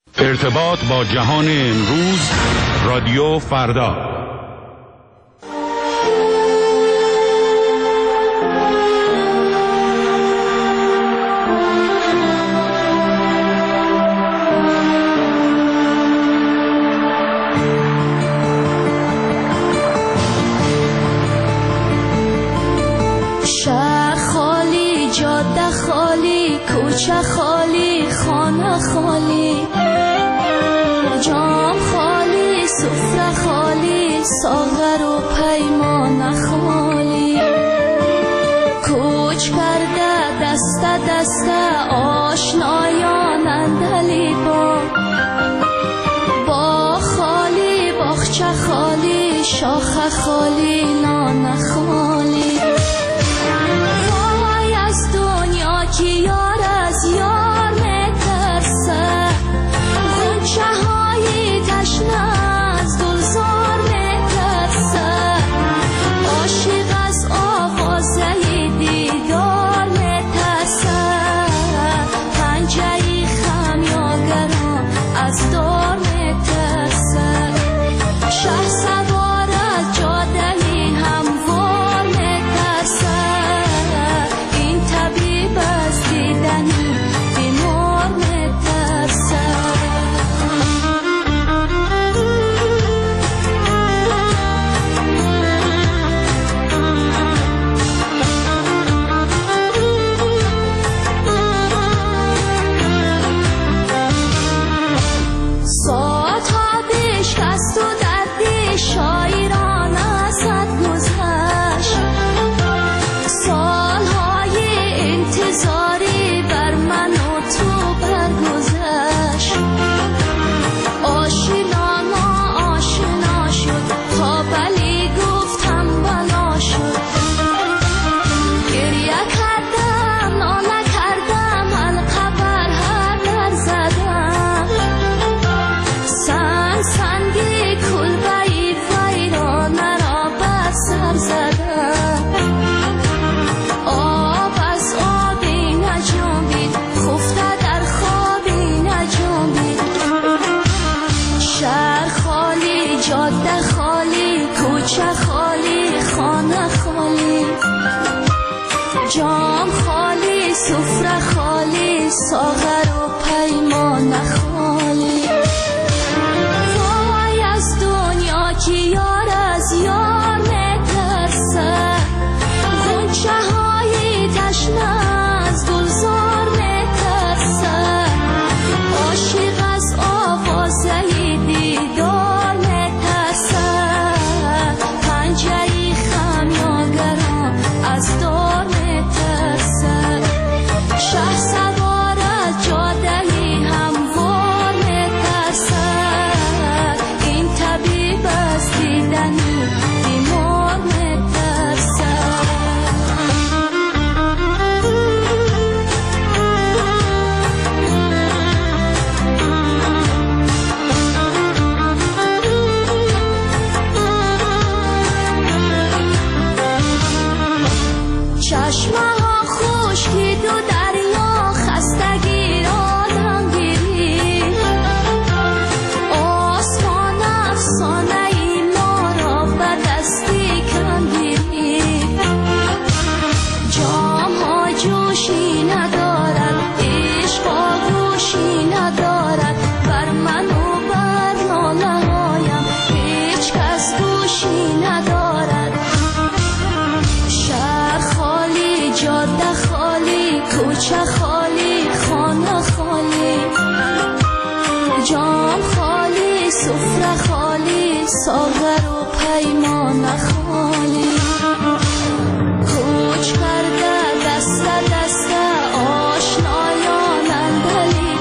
ارتباط با جهان امروز، رادیو فردا. شهر خالی، جاده خالی، کوچه خالی، خانه خالی، جام خالی، سفره خالی، ساغر و پیمان خالی. کوچ کرده دست دست آشنایان اندلی با خالی، باغچه خالی، شاخه خالی، لانه خالی. وای از دنیا که یار از یار میترسه، غنچه های تشنه از گلزار میترسه، عاشق از آوازه دیدار میترسه، پنجه خمیازگران از دار میترسه، شه سوار از جاده هموار میترسه، این طبیب از دیدنی بیمار میترسه. ساعتها بشکست و دردی شاعران ازت گذشت، سالهای انتظاری بر من و تو برگذشت، آشنا ناآشنا شد، خوابلی گفتم بلا شد، گریه کردم ناله کردم، حلقه بر هر در زدم، سنگی کلبه‌ای ویرانه را بر سر زدم، آب از آبی نجنبید، خفته در خوابی نجنبید، شهر خالی، جاده خالی، کوچه خالی، خانه خالی، جام خالی، سفره خالی، ساغر و پیمان خالی. وای از دنیا که یار از یار میترسه، غنچه های تشنه از گلزار میترسه، عاشق از آوازه دیدار میترسه، پنجه خمیازگران از دار میترسه، شه سوار از جاده هموار میترسه، این طبیب از دیدنی بیمار میترسه. چشمه ها خشکید و دریا خستگی را دم گیرید، آسمان افسانه ای ما را به دستی کم گیرید، جام ها جوشی ندارد، عشق آغوشی ندارد، بر من و بر ناله هایم هیچ کس گوشی ندارد، شهر خالی، جاده خالی، کوچه خالی، خانه خالی، جام خالی، سفره خالی، ساغر و پیمان خالی. کوچ کرده دست دست آشنایان اندلی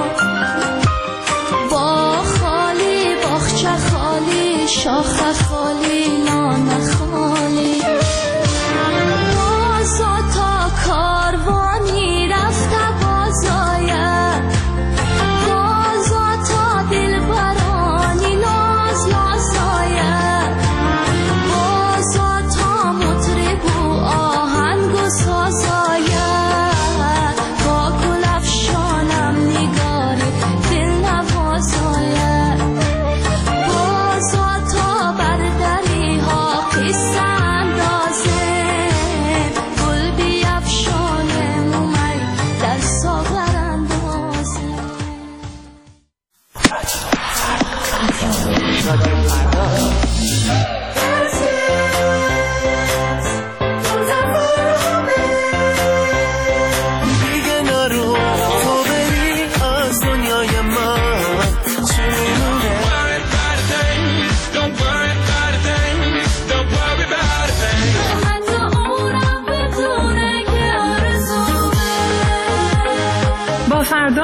با خالی، باغچه خالی، شاخه خالی، لانه خالی. بازا تا کاروانی رفته بازاید، بازا تا دلبرانی ناز نازاید،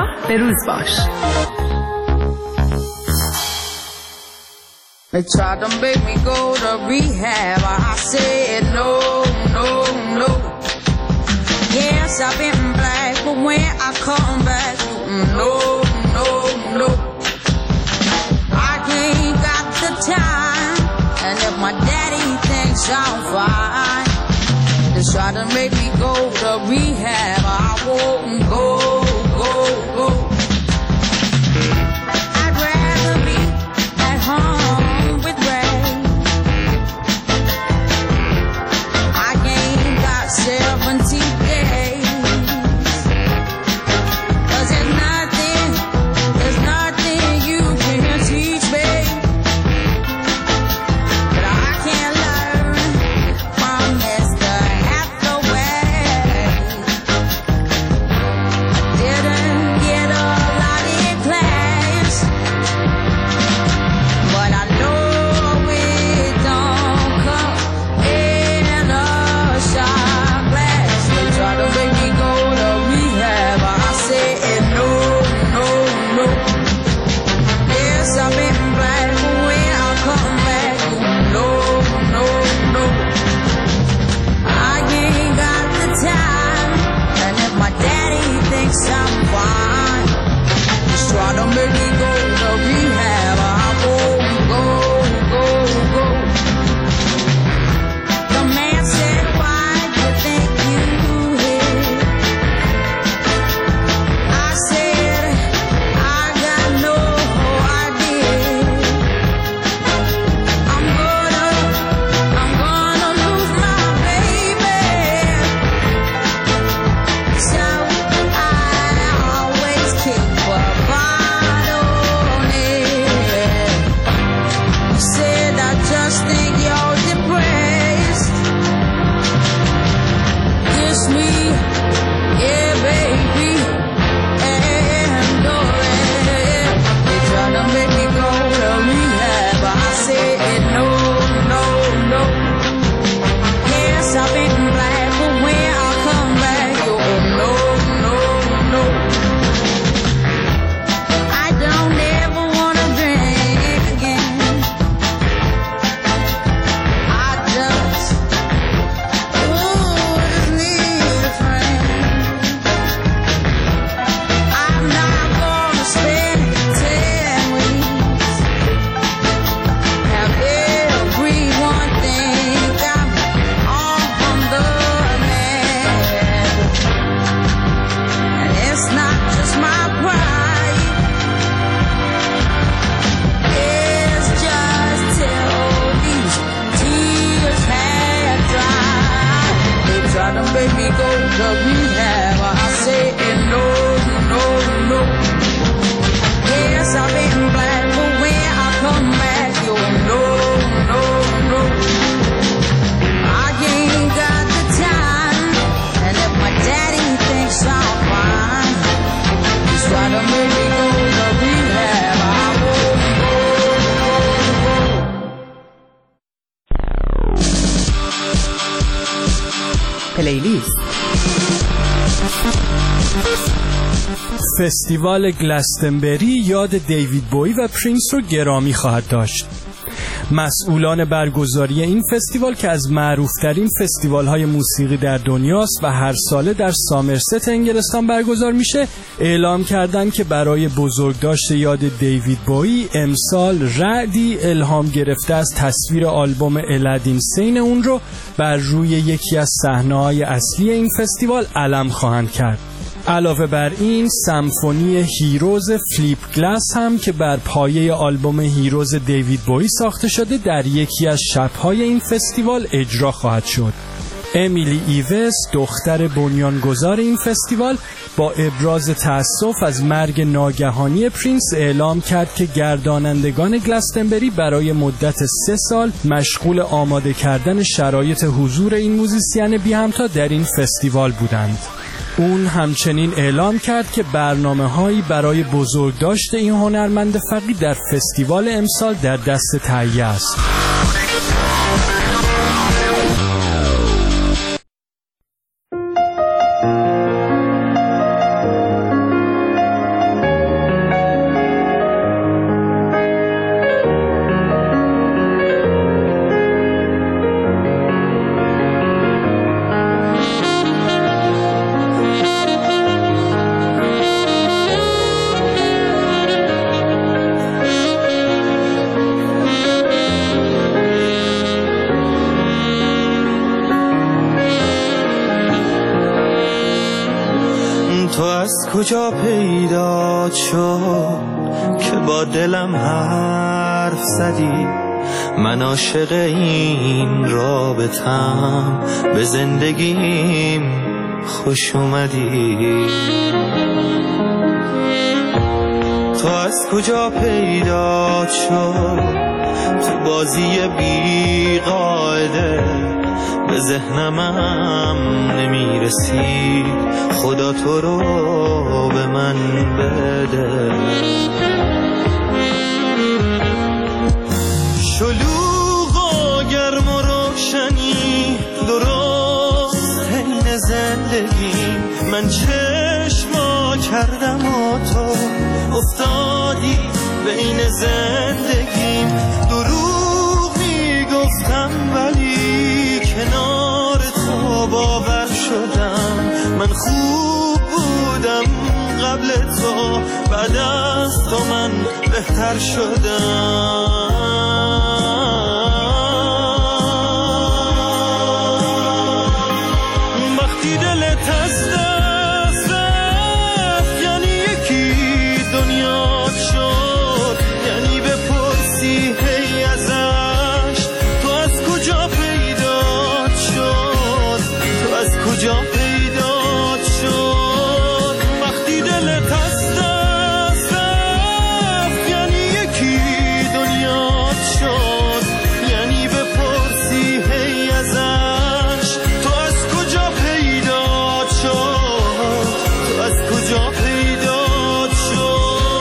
به روز باش. They tried to make me go to rehab. I said no, no, no. Yes, I've been black, but when I come back, no, no, no. I ain't got the time, and if my daddy thinks I'm fine, they try to make me go to rehab. I won't go, go, go. I'd rather be at home with Ray. I ain't got 70 days. 'Cause there's nothing you can teach me. But I can learn from Mr. Hathaway. Didn't get a lot in class, but I know it don't come in a shot glass. They try to make me go to rehab. I said no, no, no. Yes, I've been black, but when I come back, no, no, no. I ain't got the time, and if my daddy thinks I'm fine, just try to make me go to rehab. I won't go, go, go. The man said, why do you think you hit? I said, I got no idea. I'm gonna lose my baby. So I always keep a bottle near. You said I just think you're depressed. Kiss me, yeah, baby, and oh, yeah. They try to make me go to rehab. I said no, no, no. Yes, I've been black, but when I come back, oh, no, no, no. I don't ever wanna drink again. I just need a friend. I'm not gonna spend 10 weeks. Have everyone think I'm on the man. And it's not just my pride. It's just till these tears have dried. They try to make me go to rehab. I say no, no, no. Yes, I've been black, but when I come back, you'll no, no, no. I ain't got the time, and if my daddy thinks I'm fine, he's trying to make me go to rehab. I won't go, go, go. پلیلیست. فستیوال گلستنبری یاد دیوید بویی و پرینس رو گرامی خواهد داشت. مسئولان برگزاری این فستیوال که از معروفترین فستیوال‌های موسیقی در دنیاست و هر ساله در سامرست انگلستان برگزار میشه، اعلام کردن که برای بزرگداشت یاد دیوید بویی امسال رعدی الهام گرفته از تصویر آلبوم الادین سین اون رو بر روی یکی از صحنه‌های اصلی این فستیوال علم خواهند کرد. علاوه بر این سمفونی هیروز فلیپ گلاس هم که بر پایه آلبوم هیروز دیوید بویی ساخته شده در یکی از شب‌های این فستیوال اجرا خواهد شد. امیلی ایوس دختر بنیانگذار این فستیوال با ابراز تأسف از مرگ ناگهانی پرینس اعلام کرد که گردانندگان گلستنبری برای مدت 3 سال مشغول آماده کردن شرایط حضور این موزیسین بی همتا در این فستیوال بودند. اون همچنین اعلام کرد که برنامه‌هایی برای بزرگداشت این هنرمند فقید در فستیوال امسال در دست تهیه است. کجا پیدا شد که با دلم حرف زدی؟ من عاشق این رابطم، به زندگیم خوش اومدی. تو از کجا پیدا شد تو بازی بی قاعده؟ به ذهنمم نمیرسی، خدا تو رو به من بده. شلوغ و گرم و روشنی درست حین زندگی، من چشما کردم و تو افتادی بین زندگیم. دروغ میگفتم ولی کنار تو باور شدم. من خوب بودم قبل تو، بعد از تو من بهتر شدم. وقتی دلت از دست رفت یعنی یکی دنیا شد، یعنی بپرسی هی ازش تو از کجا پیدا شد، تو از کجا پیدا شد. وقتی دلت از دست رفت یعنی یکی دنیا شد، یعنی بپرسی هی ازش تو از کجا پیدا شد، تو از کجا پیدا شد.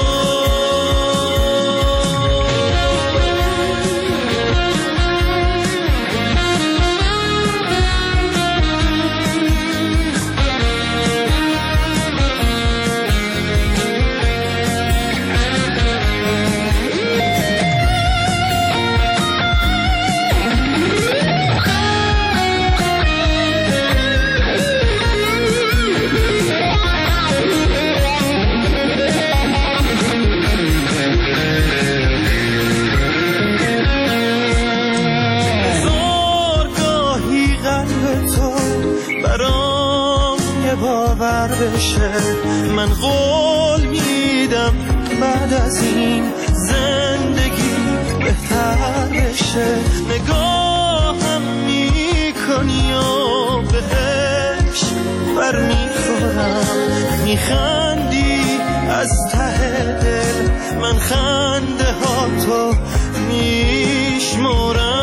باور بشه من قول میدم بعد از این زندگی بهتر بشه. نگاهم میکنی و بهش بر میخورم، میخندی از ته دل، من خنده ها تو میشمرم.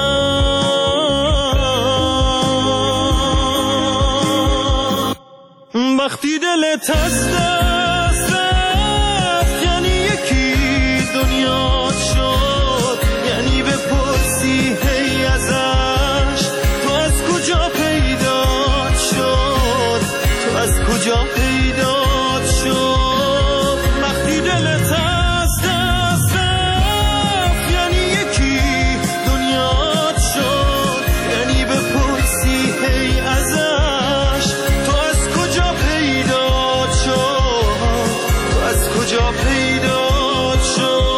وقتی دلت از دست رفت یعنی یکی دنیا شد، یعنی بپرسی هی ازش تو از کجا پیدا شد، تو از کجا پیدا شد. وقتی دلت از دست رفت یعنی یکی دنیا شد، یعنی بپرسی هی ازش تو از کجا پیدا شد، تو از کجا پیدا شد.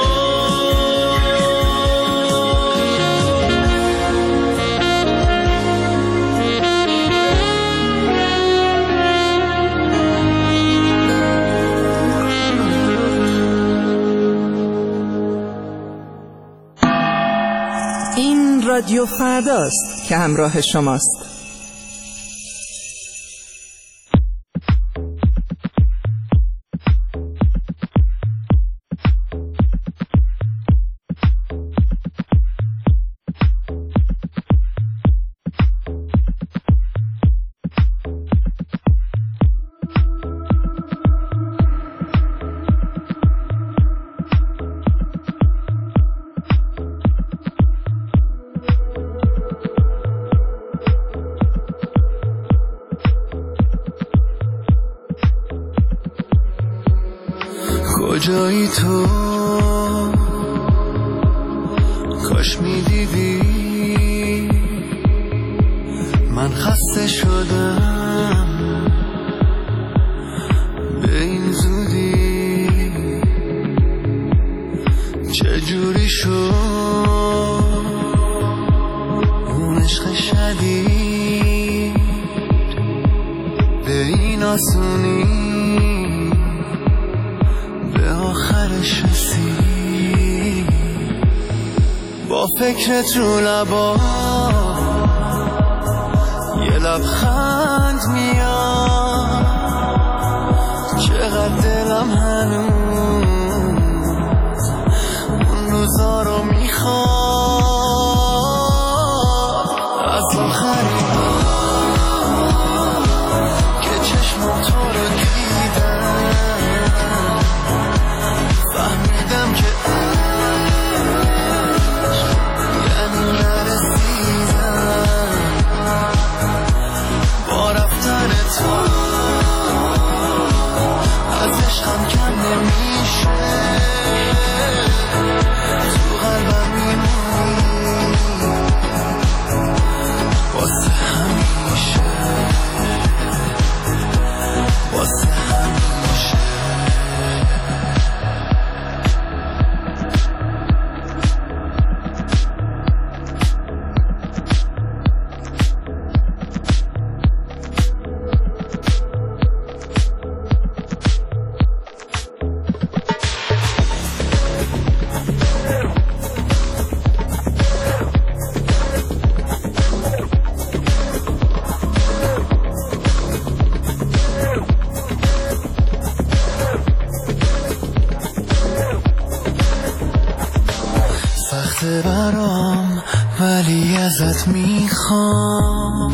این رادیو فرداست که همراه شماست. کجایی تو کاش میدیدی من خسته شدم به این زودی. چجوری شد اون عشق شدید به این آسونی؟ آخرش رسید با فکرت رو لبا یه لبخند میاد چقدر دلم هنوز اون روزا رو میخواد از آخرین که چشمم تو رو دیدم فهمیدم که یعنی نرسیدم با رفتن تو از عشقم کم نمیشه تو قلبم میمونی واسه همیشه واسه همیشه برام ولی ازت میخوام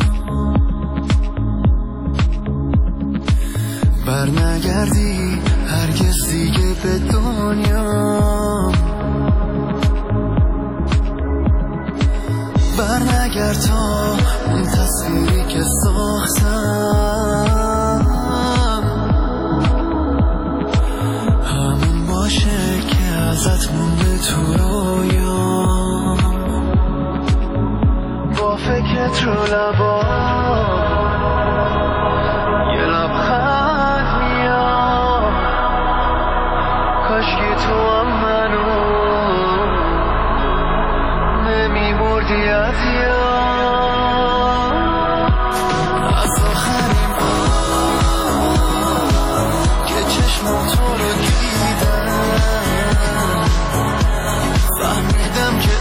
برنگردی هرگز دیگه به دنیا برنگرد تا اون تصویری که ساختم همون باشه که ازت مونده تو رویا با فکرت رو لبا یه لبخند میاد کاشکی تو هم منو نمیبردی از یاد از آخرین که چشمم تو رو دیدم فهمیدم که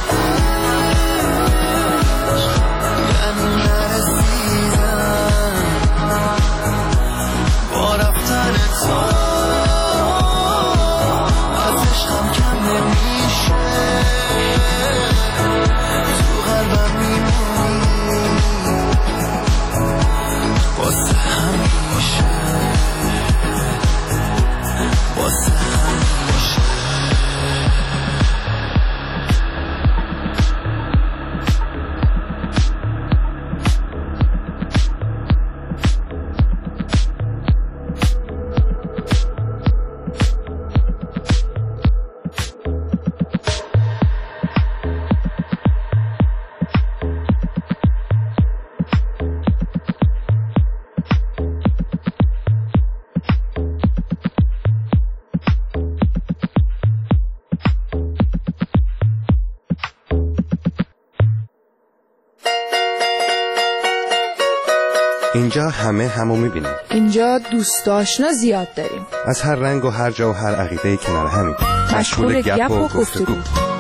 اینجا همه همو میبینیم. اینجا دوست آشنا زیاد داریم. از هر رنگ و هر جا و هر عقیده کنار همین. مشغول گپ و گفتگو.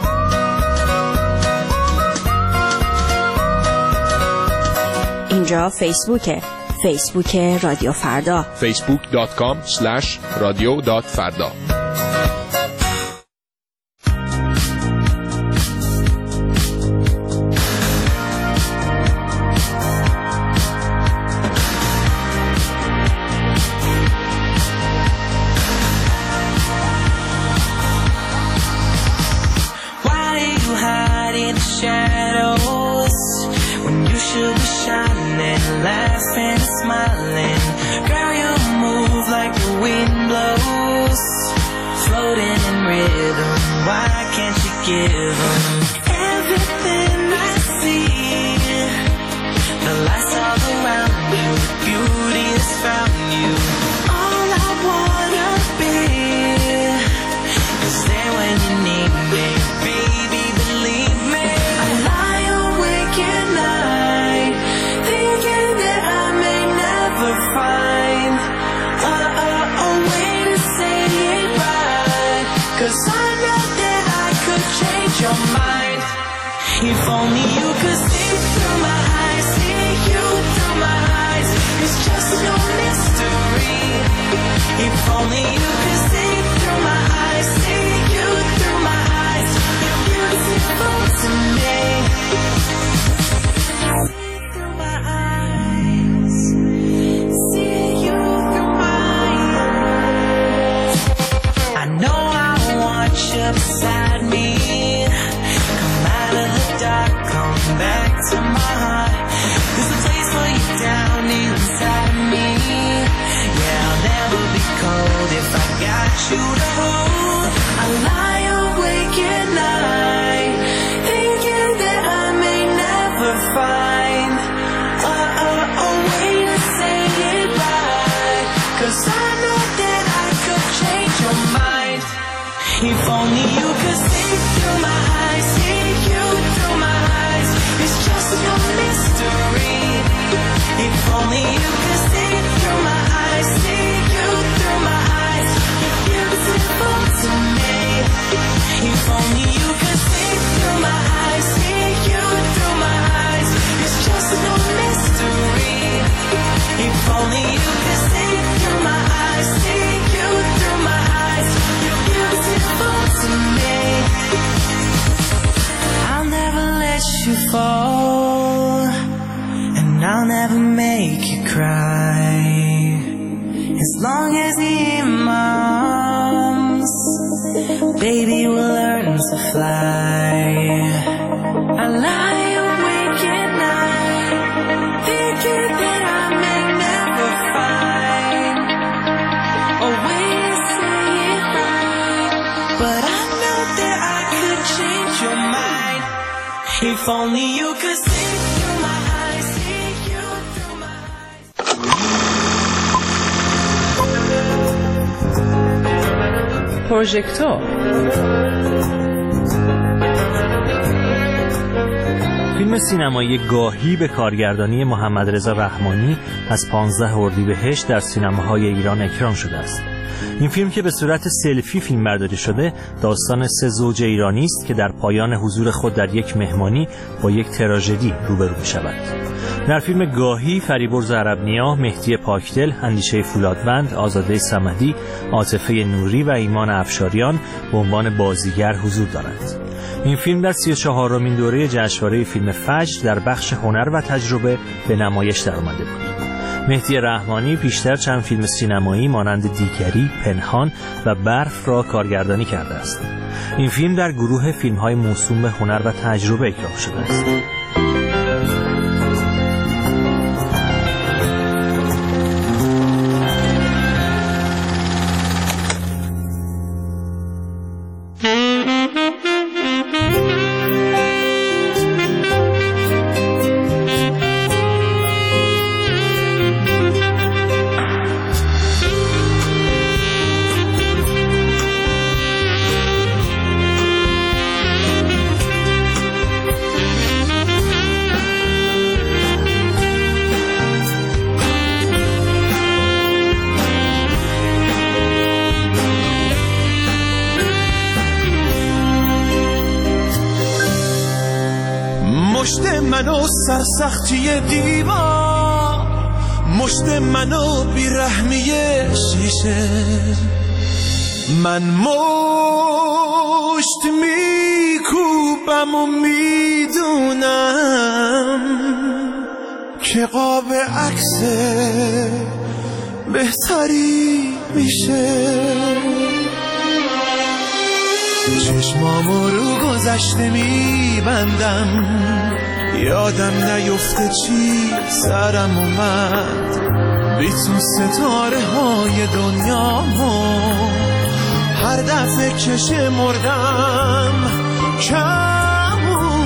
اینجا فیسبوک رادیو فردا. facebook.com/radio.farda. Find a way to say it right. 'cause I know that I could change your mind. If only you could see through my eyes, see you through my eyes. It's just your mystery. If only you could see through my eyes, see you through my eyes. You're beautiful to me. See through my eyes, see you through my eyes. I know I want you beside me. Come out of the dark, come back to my heart. There's a place for you down inside me. Yeah, I'll never be cold if I got you to hold. I lie awake at night, thinking that I may never find a way to say goodbye. 'Cause I know that I could change your mind. If only you could see through my eyes, see you through my eyes. It's just your mystery. If only you could see through my eyes, see you through my eyes. You're beautiful to me. If only you could see through my eyes, see you through my eyes. It's just your mystery. If only you could see through my eyes, see you through my eyes. You're beautiful to me. I'll never let you fall, and I'll never make you cry. As long as you're in my arms, baby, we'll learn to fly. I lie awake at night, thinking that I may never find a way to say it right. But I know that I could change your mind. If only you could see through my eyes, see you through my eyes. پروژکتور. فیلم سینمایی گاهی به کارگردانی محمد رضا رحمانی از 15 اردیبهشت در سینماهای ایران اکران شده است. این فیلم که به صورت سلفی فیلم برداری شده، داستان 3 زوج ایرانی است که در پایان حضور خود در یک مهمانی با یک تراژدی روبرو می‌شوند. در فیلم گاهی فریبرز عرب‌نیا، مهدی پاکدل، اندیشه فولادوند، آزاده صمدی، عاطفه نوری و ایمان افشاریان به عنوان بازیگر حضور دارند. این فیلم در 34مین دوره جشنواره فیلم فجر در بخش هنر و تجربه به نمایش درآمده بود. مهدی رحمانی پیشتر چند فیلم سینمایی مانند دیگری، پنهان و برف را کارگردانی کرده است. این فیلم در گروه فیلم‌های موسوم به هنر و تجربه اکرام شده است. منو سرسختی دیوار، مشت منو بیرحمی شیشه، من مشت میکوبم و میدونم که قاب عکس بهتری میشه. چشمامو رو گذشته میبندم، یادم نیفته چی سرم اومد، بیتون ستاره های دنیامو هر دفعه که شمردم کم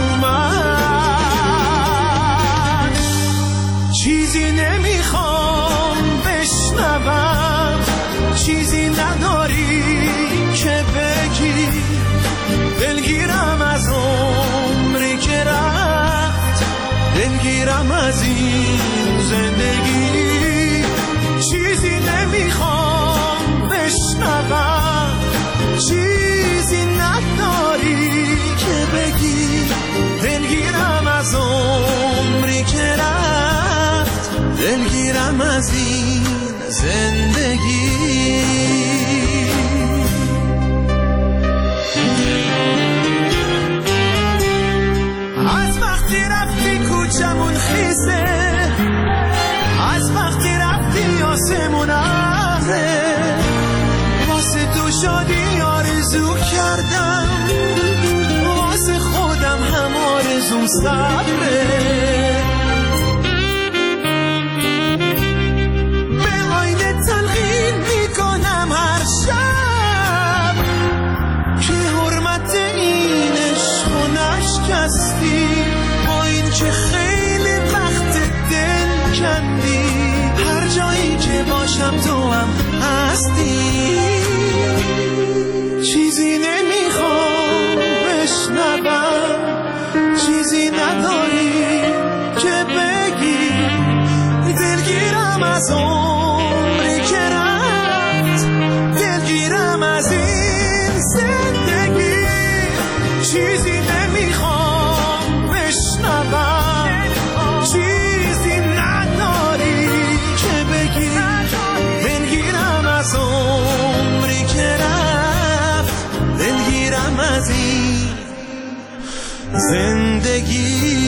اومد. چیزی نمیخوام بشنوم، چیزی نداری که بگی، دلگیرم از عمری که رفت، دلگیرم از این زندگی. چیزی نمیخوام بشنوم، چیزی از این زندگی. از وقتی رفتی کوچمون خیسه، از وقتی رفتی آسمون ابره، واسه تو شادی آرزو کردم، واسه خودم هم آرزوم صبره. به آینه تلقین میکنم هر شب که حرمت این عشق و نشکستی، با این که خیلی وقت دل کندی، هر جایی که باشم تو هم هستی. چیزی نمیخوام بشنوم، چیزی نداری که بگی، دلگیرم از عمری که رفت، دلگیرم از این زندگی. چیزی نمیخوام بشنوم، چیزی نداری که بگی، دلگیرم از عمری که رفت، دلگیرم از این زندگی.